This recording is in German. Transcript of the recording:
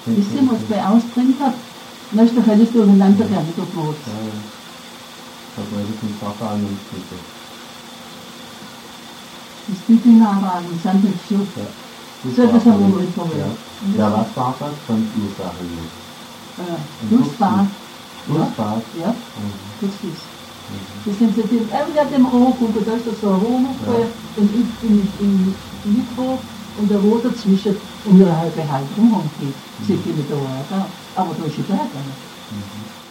Wisst ihr, was ich bei ausbringt habe? Dann ist doch alles durcheinander gegangen, der Blut. Ja, ja. Da weiß ich den Vater an und bitte. Das Büchenhaber und Sandwich. Ja. So, das haben wir mal Ja. Ja, was war das? Fremdursache nicht. Flussbad. Flussbad? Ja, Mhm. Flussbad. Mhm. Das sind so die, ja, dem Rohr und da ist so ein Rohr noch, Ja. und ich bin im Mikro und der Rohr dazwischen und ihre halbe Haltung geht. Sie gehen mit der Rohr, aber da ist sie da. Mhm.